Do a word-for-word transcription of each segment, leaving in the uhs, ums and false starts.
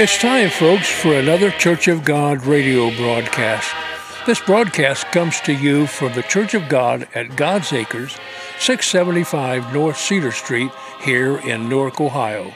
It's time, folks, for another Church of God radio broadcast. This broadcast comes to you from the Church of God at God's Acres, six seventy-five North Cedar Street, here in Newark, Ohio.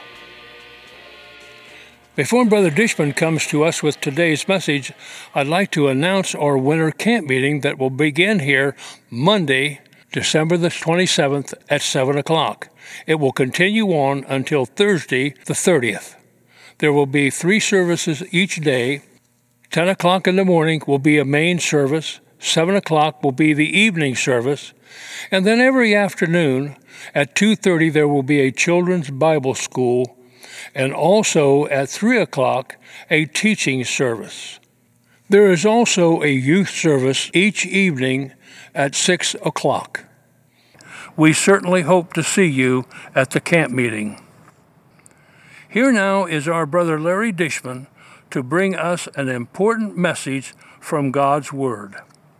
Before Brother Dishman comes to us with today's message, I'd like to announce our winter camp meeting that will begin here Monday, December the twenty-seventh at seven o'clock. It will continue on until Thursday the thirtieth. There will be three services each day. ten o'clock in the morning will be a main service, seven o'clock will be the evening service, and then every afternoon at two thirty there will be a children's Bible school, and also at three o'clock a teaching service. There is also a youth service each evening at six o'clock. We certainly hope to see you at the camp meeting. Here now is our brother Larry Dishman to bring us an important message from God's Word.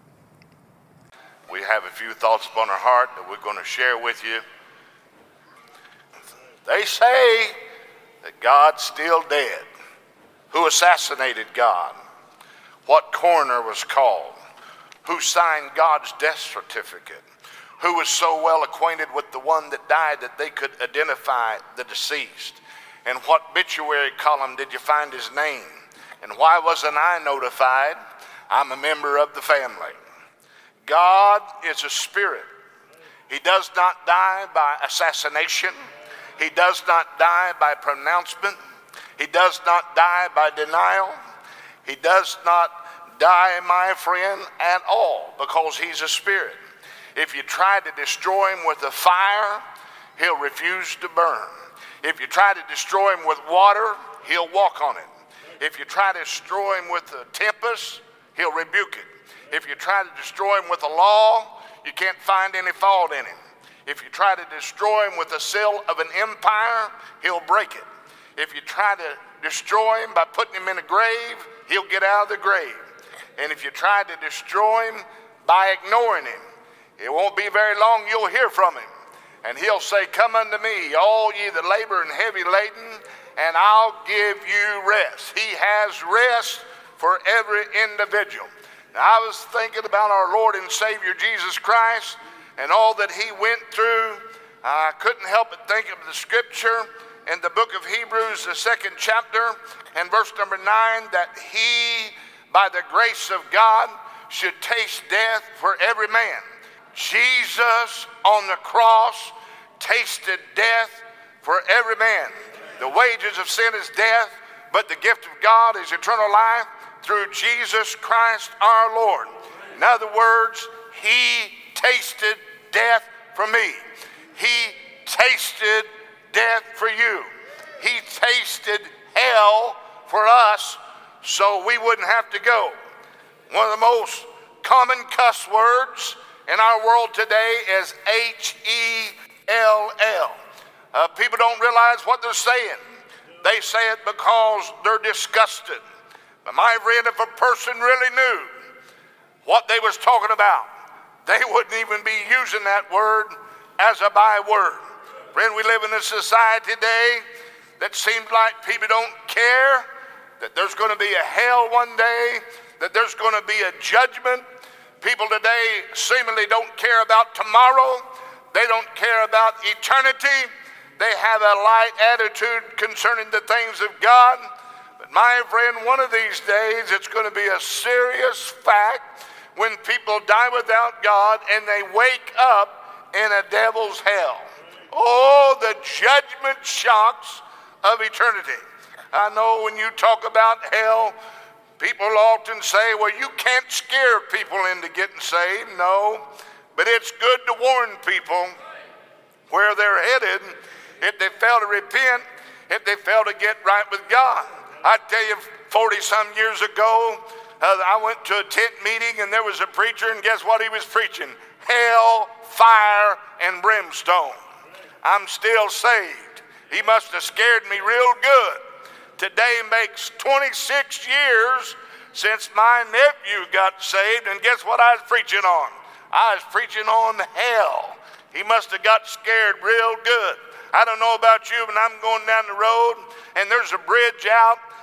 We have a few thoughts upon our heart that we're going to share with you. They say that God's still dead. Who assassinated God? What coroner was called? Who signed God's death certificate? Who was so well acquainted with the one that died that they could identify the deceased? In what obituary column did you find his name? And why wasn't I notified? I'm a member of the family. God is a spirit. He does not die by assassination. He does not die by pronouncement. He does not die by denial. He does not die, my friend, at all, because he's a spirit. If you try to destroy him with a fire, he'll refuse to burn. If you try to destroy him with water, he'll walk on it. If you try to destroy him with a tempest, he'll rebuke it. If you try to destroy him with a law, you can't find any fault in him. If you try to destroy him with the seal of an empire, he'll break it. If you try to destroy him by putting him in a grave, he'll get out of the grave. And if you try to destroy him by ignoring him, it won't be very long you'll hear from him. And he'll say, "Come unto me, all ye that labor and heavy laden, and I'll give you rest." He has rest for every individual. Now, I was thinking about our Lord and Savior Jesus Christ and all that he went through. I couldn't help but think of the scripture in the book of Hebrews, the second chapter, and verse number nine, that he, by the grace of God, should taste death for every man. Jesus on the cross tasted death for every man. The wages of sin is death, but the gift of God is eternal life through Jesus Christ our Lord. In other words, he tasted death for me. He tasted death for you. He tasted hell for us so we wouldn't have to go. One of the most common cuss words in our world today is H E L L. Uh, people don't realize what they're saying. They say it because they're disgusted. But my friend, if a person really knew what they was talking about, they wouldn't even be using that word as a byword. Friend, we live in a society today that seems like people don't care, that there's going to be a hell one day, that there's going to be a judgment. People today seemingly don't care about tomorrow. They don't care about eternity. They have a light attitude concerning the things of God. But my friend, one of these days it's going to be a serious fact when people die without God and they wake up in a devil's hell. Oh, the judgment shocks of eternity. I know when you talk about hell, people often say, well, you can't scare people into getting saved. No, but it's good to warn people where they're headed if they fail to repent, if they fail to get right with God. I tell you, forty-some years ago, uh, I went to a tent meeting and there was a preacher, and guess what he was preaching? Hell, fire, and brimstone. I'm still saved. He must have scared me real good. Today makes twenty-six years since my nephew got saved, and guess what I was preaching on? I was preaching on hell. He must have got scared real good. I don't know about you, but I'm going down the road, and there's a bridge out.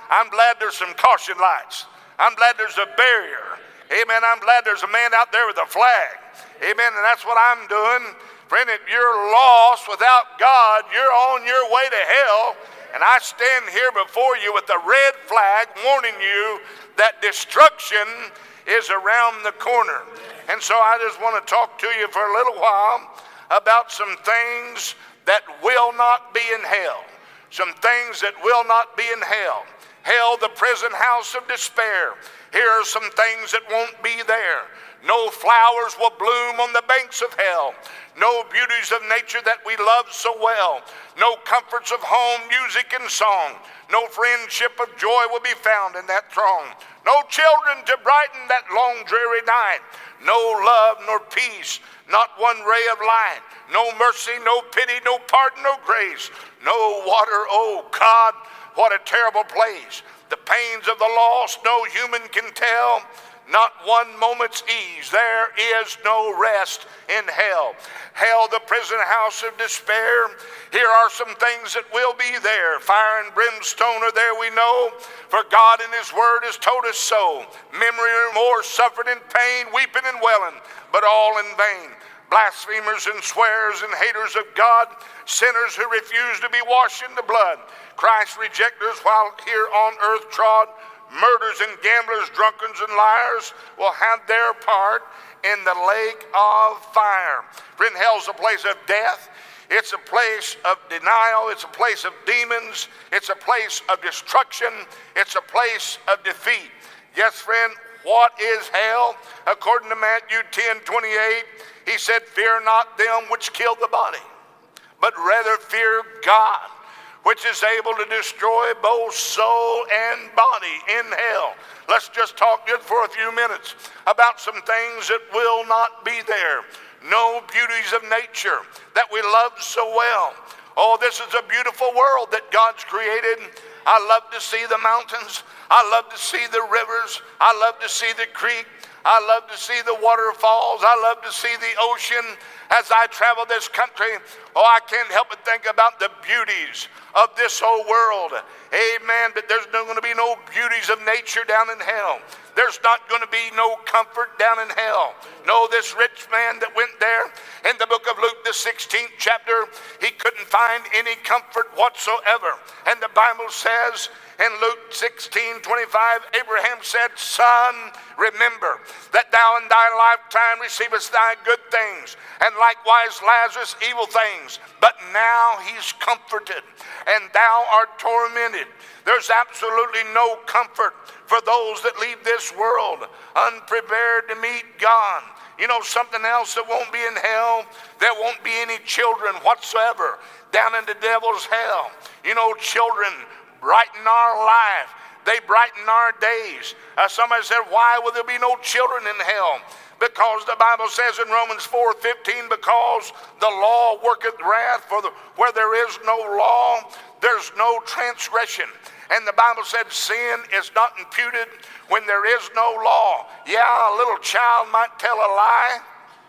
I'm glad there's some caution lights. I'm glad there's a barrier. Amen. I'm glad there's a man out there with a flag. Amen. And that's what I'm doing. Friend, if you're lost without God, you're on your way to hell. And I stand here before you with a red flag warning you that destruction is around the corner. And so I just want to talk to you for a little while about some things that will not be in hell. Some things that will not be in hell. Hell, the prison house of despair. Here are some things that won't be there. No flowers will bloom on the banks of hell. No beauties of nature that we love so well. No comforts of home, music, and song. No friendship of joy will be found in that throng. No children to brighten that long dreary night. No love nor peace, not one ray of light. No mercy, no pity, no pardon, no grace. No water, oh God, what a terrible place. The pains of the lost no human can tell. Not one moment's ease. There is no rest in hell. Hell, the prison house of despair. Here are some things that will be there. Fire and brimstone are there, we know, for God in his word has told us so. Memory and remorse, suffering and pain, weeping and wailing, but all in vain. Blasphemers and swearers and haters of God, sinners who refuse to be washed in the blood. Christ rejectors while here on earth trod. Murderers and gamblers, drunkards and liars will have their part in the lake of fire. Friend, hell's a place of death. It's a place of denial. It's a place of demons. It's a place of destruction. It's a place of defeat. Yes, friend, what is hell? According to Matthew ten twenty-eight, he said, fear not them which kill the body, but rather fear God, which is able to destroy both soul and body in hell. Let's just talk just for a few minutes about some things that will not be there. No beauties of nature that we love so well. Oh, this is a beautiful world that God's created. I love to see the mountains. I love to see the rivers. I love to see the creek. I love to see the waterfalls. I love to see the ocean. As I travel this country, oh, I can't help but think about the beauties of this whole world. Amen. But there's not going to be no beauties of nature down in hell. There's not going to be no comfort down in hell. No, this rich man that went there in the book of Luke, the sixteenth chapter, he couldn't find any comfort whatsoever. And the Bible says in Luke sixteen twenty-five, Abraham said, son, remember that thou in thy lifetime receivest thy good things, and likewise Lazarus evil things. But now he's comforted, and thou art tormented. There's absolutely no comfort for those that leave this world unprepared to meet God. You know something else that won't be in hell? There won't be any children whatsoever down in the devil's hell. You know, children brighten our life. They brighten our days. Uh, somebody said, why will there be no children in hell? Because the Bible says in Romans four fifteen, because the law worketh wrath, for the, where there is no law, there's no transgression. And the Bible said sin is not imputed when there is no law. Yeah, a little child might tell a lie.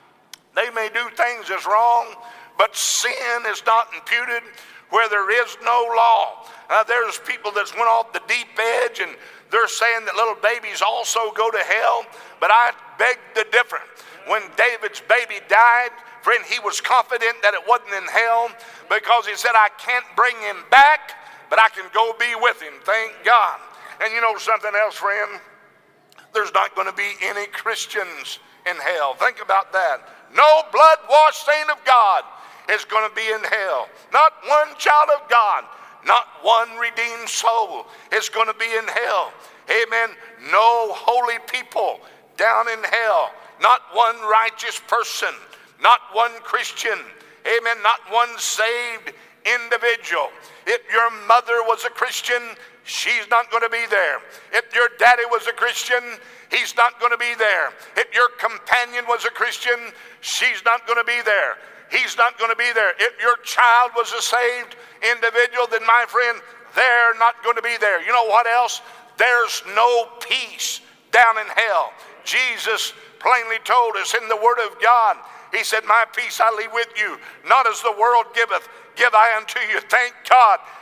They may do things that's wrong, but sin is not imputed where there is no law. Uh, there's people that's went off the deep edge and they're saying that little babies also go to hell. But I beg to differ. When David's baby died, friend, he was confident that it wasn't in hell because he said, I can't bring him back, but I can go be with him. Thank God. And you know something else, friend? There's not going to be any Christians in hell. Think about that. No blood-washed saint of God is going to be in hell. Not one child of God, not one redeemed soul is going to be in hell. Amen. No holy people down in hell. Not one righteous person. Not one Christian. Amen. Not one saved individual. If your mother was a Christian, she's not going to be there. If your daddy was a Christian, he's not going to be there. If your companion was a Christian, she's not going to be there. He's not going to be there. If your child was a saved individual, then my friend, they're not going to be there. You know what else? There's no peace down in hell. Jesus plainly told us in the Word of God, he said, my peace I leave with you, not as the world giveth, give I unto you. Thank God,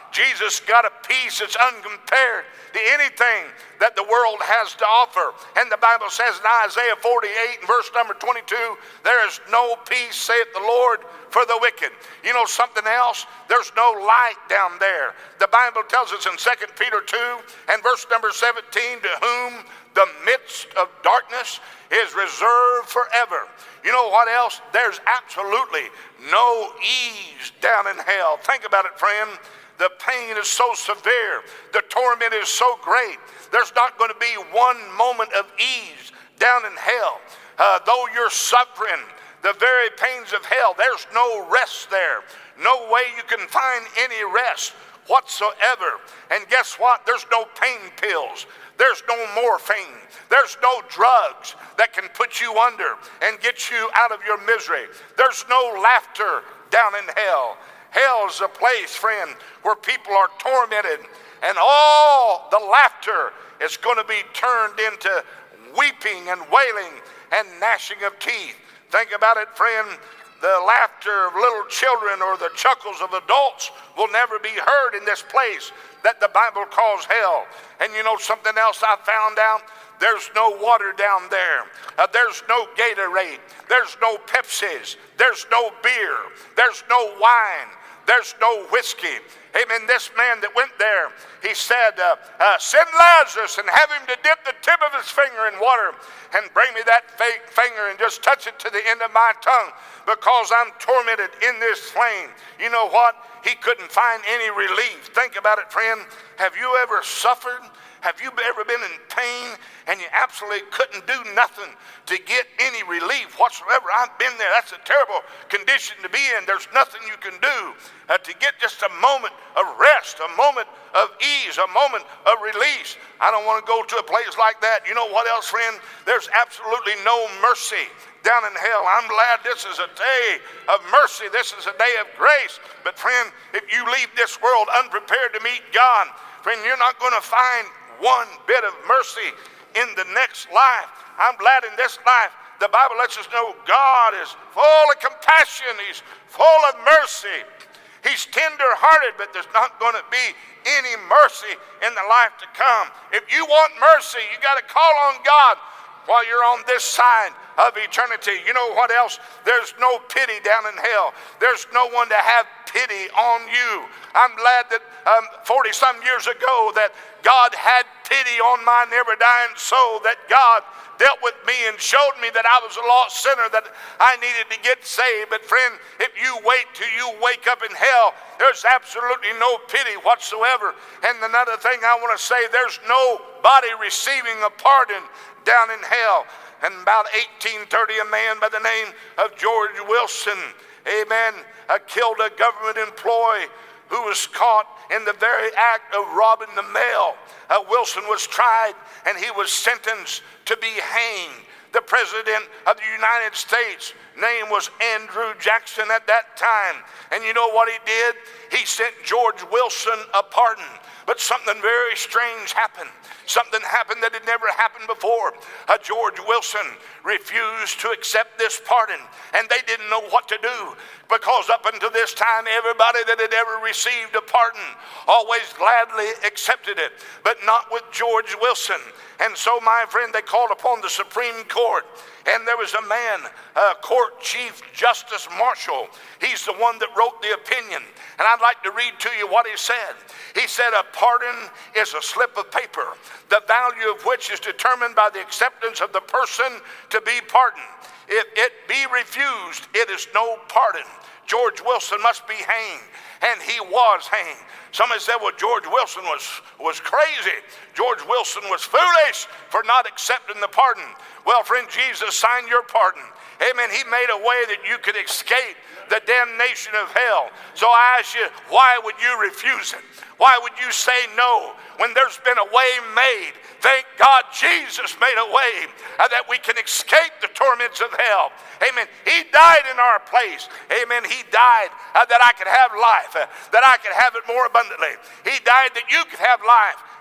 Jesus got a peace that's uncompared to anything that the world has to offer. And the Bible says in Isaiah forty-eight and verse number twenty-two, there is no peace, saith the Lord, for the wicked. You know something else? There's no light down there. The Bible tells us in Second Peter two and verse number seventeen, to whom the midst of darkness is reserved forever. You know what else? There's absolutely no ease down in hell. Think about it, friend. The pain is so severe. The torment is so great. There's not going to be one moment of ease down in hell. Uh, though you're suffering the very pains of hell, there's no rest there. No way you can find any rest whatsoever. And guess what? There's no pain pills. There's no morphine. There's no drugs that can put you under and get you out of your misery. There's no laughter down in hell. Hell is a place, friend, where people are tormented, and all the laughter is going to be turned into weeping and wailing and gnashing of teeth. Think about it, friend. The laughter of little children or the chuckles of adults will never be heard in this place that the Bible calls hell. And you know something else I found out? There's no water down there. Uh, there's no Gatorade. There's no Pepsis. There's no beer. There's no wine. There's no whiskey. Amen. This man that went there, he said, uh, uh, send Lazarus and have him to dip the tip of his finger in water and bring me that fake finger and just touch it to the end of my tongue, because I'm tormented in this flame. You know what? He couldn't find any relief. Think about it, friend. Have you ever suffered? Have you ever been in pain and you absolutely couldn't do nothing to get any relief whatsoever? I've been there. That's a terrible condition to be in. There's nothing you can do uh, to get just a moment of rest, a moment of ease, a moment of release. I don't want to go to a place like that. You know what else, friend? There's absolutely no mercy down in hell. I'm glad this is a day of mercy. This is a day of grace. But friend, if you leave this world unprepared to meet God, friend, you're not going to find one bit of mercy in the next life. I'm glad in this life, the Bible lets us know God is full of compassion. He's full of mercy. He's tender-hearted, but there's not going to be any mercy in the life to come. If you want mercy, you got to call on God while you're on this side of eternity. You know what else? There's no pity down in hell. There's no one to have pity on you. I'm glad that um, forty some years ago that God had pity on my never dying soul, that God dealt with me and showed me that I was a lost sinner, that I needed to get saved. But friend, if you wait till you wake up in hell, there's absolutely no pity whatsoever. And another thing I want to say, there's nobody receiving a pardon down in hell. And about eighteen thirty, a man by the name of George Wilson, amen, uh, killed a government employee who was caught in the very act of robbing the mail. Uh, Wilson was tried and he was sentenced to be hanged. The president of the United States, name was Andrew Jackson at that time. And you know what he did? He sent George Wilson a pardon. But something very strange happened. Something happened that had never happened before. Uh, George Wilson refused to accept this pardon, and they didn't know what to do, because up until this time, everybody that had ever received a pardon always gladly accepted it, but not with George Wilson. And so, my friend, they called upon the Supreme Court, and there was a man, uh, Court Chief Justice Marshall. He's the one that wrote the opinion, and I'd like to read to you what he said. He said, a pardon is a slip of paper, the value of which is determined by the acceptance of the person to be pardoned. If it be refused, it is no pardon. George Wilson must be hanged, and he was hanged. Somebody said, well, George Wilson was, was crazy. George Wilson was foolish for not accepting the pardon. Well, friend, Jesus signed your pardon. Amen. He made a way that you could escape the damnation of hell. So I ask you, why would you refuse it? Why would you say no when there's been a way made? Thank God Jesus made a way uh, that we can escape the torments of hell. Amen. He died in our place. Amen. He died uh, that I could have life, uh, that I could have it more abundantly. He died that you could have life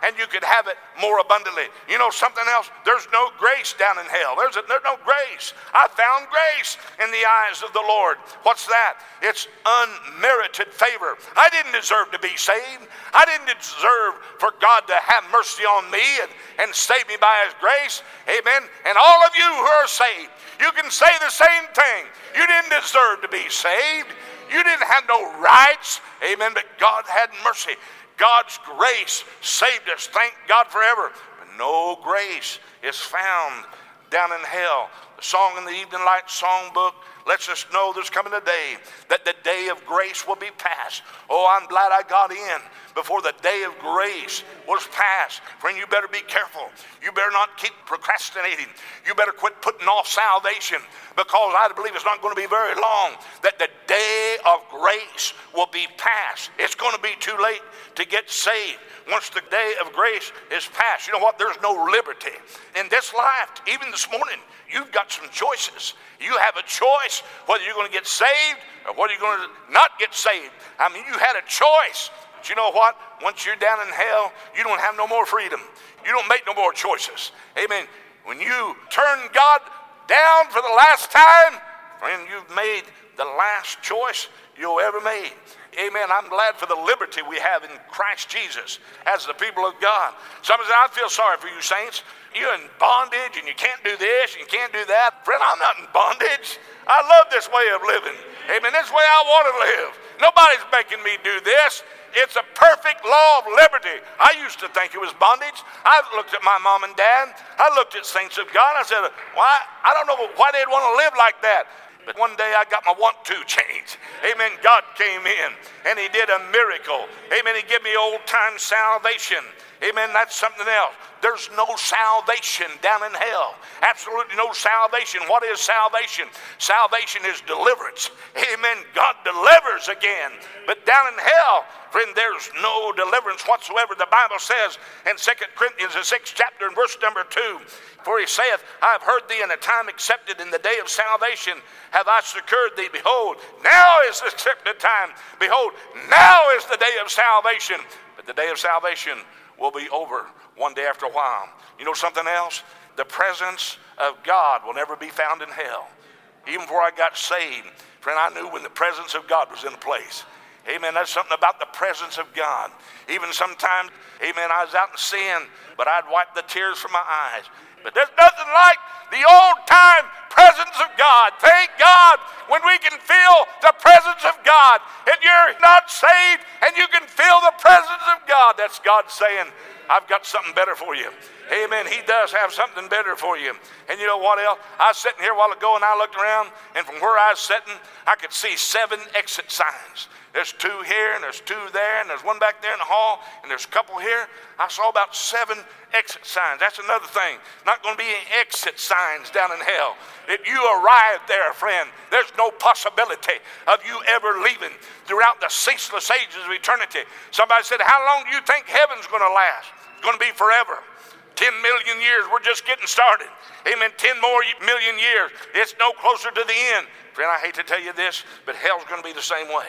and you could have it more abundantly. You know something else? There's no grace down in hell. There's, a, there's no grace. I found grace in the eyes of the Lord. What's that? It's unmerited favor. I didn't deserve to be saved. I didn't deserve for God to have mercy on me and, and save me by his grace. Amen. And all of you who are saved, you can say the same thing. You didn't deserve to be saved. You didn't have no rights. Amen. But God had mercy. God's grace saved us. Thank God forever. But no grace is found down in hell. The song in the Evening Light songbook lets us know there's coming a day that the day of grace will be past. Oh, I'm glad I got in before the day of grace was past. Friend, you better be careful. You better not keep procrastinating. You better quit putting off salvation, because I believe it's not going to be very long that the day of grace will be past. It's going to be too late to get saved once the day of grace is past. You know what? There's no liberty in this life. Even this morning, you've got some choices. You have a choice whether you're going to get saved or whether you're going to not get saved. I mean, you had a choice. But you know what? Once you're down in hell, you don't have no more freedom. You don't make no more choices. Amen. When you turn God down for the last time, friend, you've made the last choice you'll ever made. Amen. I'm glad for the liberty we have in Christ Jesus as the people of God. Somebody said, I feel sorry for you saints. You're in bondage and you can't do this and you can't do that. Friend, I'm not in bondage. I love this way of living. Amen. This way I want to live. Nobody's making me do this. It's a perfect law of liberty. I used to think it was bondage. I looked at my mom and dad. I looked at saints of God. I said, why? I don't know why they'd want to live like that. But one day I got my want-to changed. Amen. God came in and he did a miracle. Amen. He gave me old-time salvation. Amen. That's something else. There's no salvation down in hell. Absolutely no salvation. What is salvation? Salvation is deliverance. Amen. God delivers again. But down in hell, friend, there's no deliverance whatsoever. The Bible says in Second Corinthians, the sixth chapter, and verse number two, for he saith, I have heard thee in a time accepted, in the day of salvation have I succored thee. Behold, now is the accepted time. Behold, now is the day of salvation. But the day of salvation will be over one day after a while. You know something else? The presence of God will never be found in hell. Even before I got saved, friend, I knew when the presence of God was in a place. Amen. That's something about the presence of God. Even sometimes, amen, I was out in sin, but I'd wipe the tears from my eyes. But there's nothing like the old-time presence of God. Thank God when we can feel the presence of God. And you're not saved and you can feel the presence of God. That's God saying, I've got something better for you. Amen. He does have something better for you. And you know what else? I was sitting here a while ago and I looked around, and from where I was sitting, I could see seven exit signs. There's two here, and there's two there, and there's one back there in the hall, and there's a couple here. I saw about seven exit signs. That's another thing. Not going to be any exit signs down in hell. If you arrive there, friend, there's no possibility of you ever leaving throughout the ceaseless ages of eternity. Somebody said, how long do you think heaven's going to last? It's going to be forever. Ten million years, we're just getting started. Amen. Ten more million years. It's no closer to the end. Friend, I hate to tell you this, but hell's going to be the same way.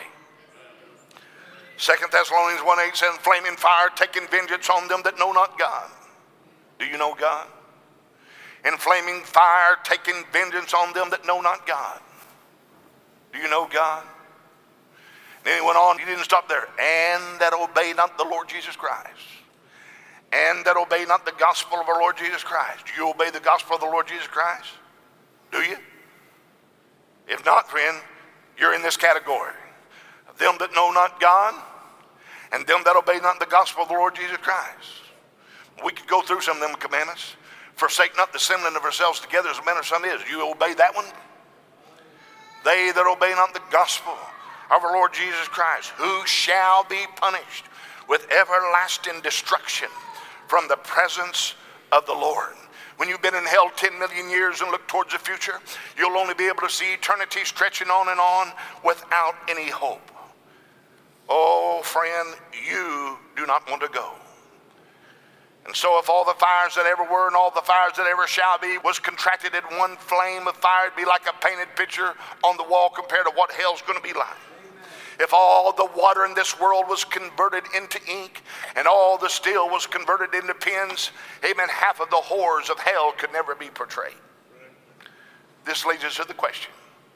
Second Thessalonians one eight says, flaming fire, taking vengeance on them that know not God. Do you know God? In flaming fire, taking vengeance on them that know not God. Do you know God? And then he went on, he didn't stop there. And that obey not the Lord Jesus Christ. And that obey not the gospel of our Lord Jesus Christ. Do you obey the gospel of the Lord Jesus Christ? Do you? If not, friend, you're in this category. Them that know not God, and them that obey not the gospel of the Lord Jesus Christ. We could go through some of them commandments. Forsake not the assembling of ourselves together as a manner of some is. You obey that one? They that obey not the gospel of our Lord Jesus Christ, who shall be punished with everlasting destruction from the presence of the Lord. When you've been in hell ten million years and look towards the future, you'll only be able to see eternity stretching on and on without any hope. Oh, friend, you do not want to go. And so if all the fires that ever were and all the fires that ever shall be was contracted in one flame of fire, it'd be like a painted picture on the wall compared to what hell's going to be like. If all the water in this world was converted into ink and all the steel was converted into pens, amen, half of the horrors of hell could never be portrayed. This leads us to the question.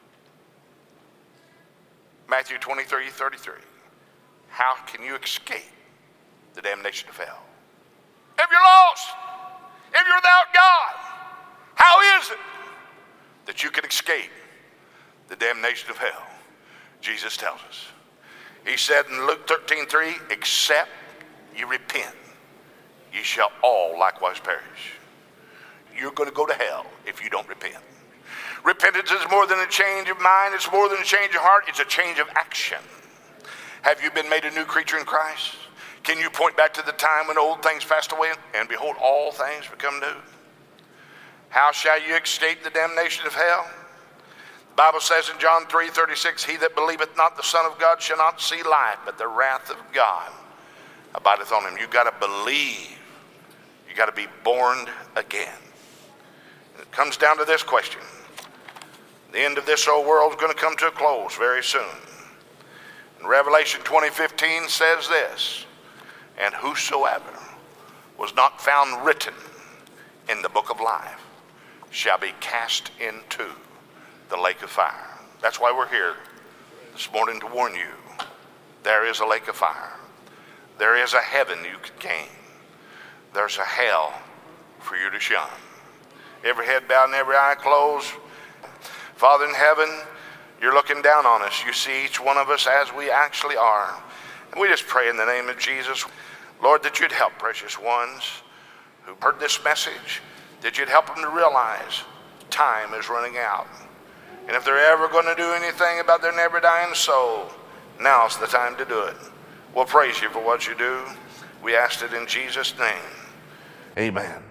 Matthew twenty-three thirty-three. How can you escape the damnation of hell? If you're lost, if you're without God, how is it that you can escape the damnation of hell? Jesus tells us. He said in Luke thirteen three, except you repent, ye shall all likewise perish. You're going to go to hell if you don't repent. Repentance is more than a change of mind. It's more than a change of heart. It's a change of action. Have you been made a new creature in Christ? Can you point back to the time when old things passed away and behold, all things become new? How shall you escape the damnation of hell? The Bible says in John three thirty-six, he that believeth not the Son of God shall not see life, but the wrath of God abideth on him. You got to believe. You got to be born again. And it comes down to this question. The end of this old world is going to come to a close very soon. And Revelation twenty fifteen says this, and whosoever was not found written in the book of life shall be cast into the lake of fire. That's why we're here this morning, to warn you. There is a lake of fire. There is a heaven you could gain. There's a hell for you to shun. Every head bowed and every eye closed. Father in heaven, you're looking down on us. You see each one of us as we actually are. And we just pray in the name of Jesus, Lord, that you'd help precious ones who heard this message, that you'd help them to realize time is running out. And if they're ever going to do anything about their never dying soul, now's the time to do it. We'll praise you for what you do. We ask it in Jesus' name. Amen.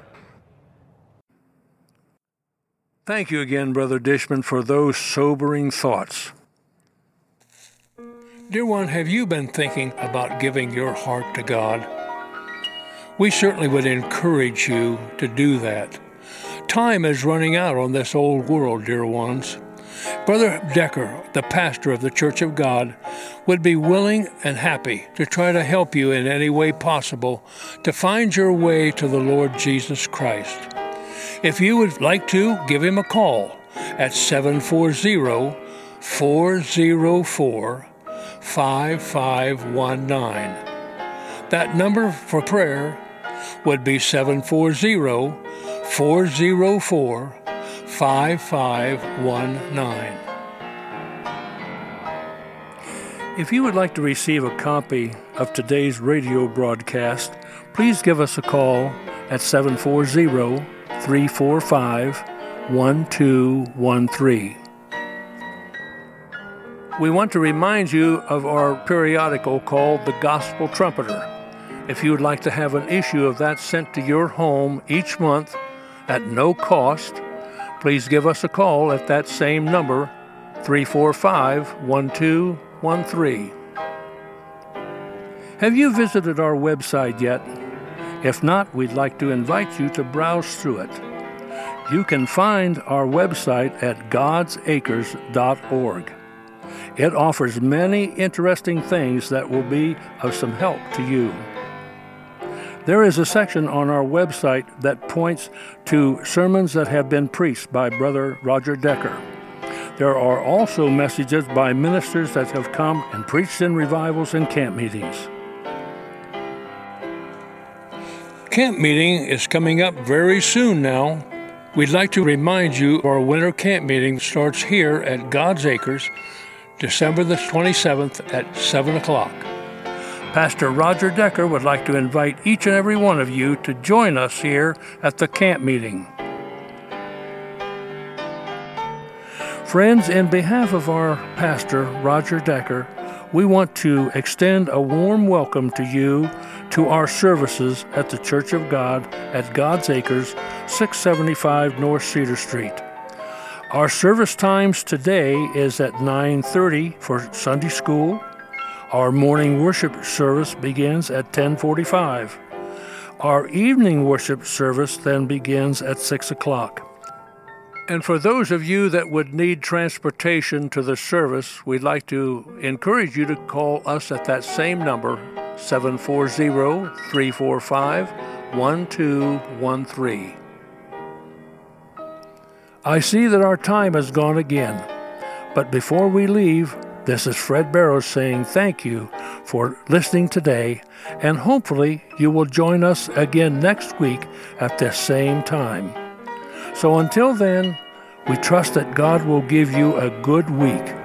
Thank you again, Brother Dishman, for those sobering thoughts. Dear one, have you been thinking about giving your heart to God? We certainly would encourage you to do that. Time is running out on this old world, dear ones. Brother Decker, the pastor of the Church of God, would be willing and happy to try to help you in any way possible to find your way to the Lord Jesus Christ. If you would like to, give him a call at seven four zero, four zero four, five five one nine. That number for prayer would be seven four zero, four zero four, five five one nine. If you would like to receive a copy of today's radio broadcast, please give us a call at seven four zero, three four five, one two one three. We want to remind you of our periodical called The Gospel Trumpeter. If you would like to have an issue of that sent to your home each month at no cost, please give us a call at that same number, three four five, one two one three. Have you visited our website yet? If not, we'd like to invite you to browse through it. You can find our website at gods acres dot org. It offers many interesting things that will be of some help to you. There is a section on our website that points to sermons that have been preached by Brother Roger Decker. There are also messages by ministers that have come and preached in revivals and camp meetings. Camp meeting is coming up very soon now. We'd like to remind you our winter camp meeting starts here at God's Acres, December the twenty-seventh at seven o'clock. Pastor Roger Decker would like to invite each and every one of you to join us here at the camp meeting. Friends, in behalf of our pastor, Roger Decker, we want to extend a warm welcome to you to our services at the Church of God at God's Acres, six seventy-five North Cedar Street. Our service times today is at nine thirty for Sunday school. Our morning worship service begins at ten forty-five. Our evening worship service then begins at six o'clock. And for those of you that would need transportation to the service, we'd like to encourage you to call us at that same number, seven four zero, three four five, one two one three. I see that our time has gone again, but before we leave, this is Fred Barrows saying thank you for listening today, and hopefully you will join us again next week at this same time. So until then, we trust that God will give you a good week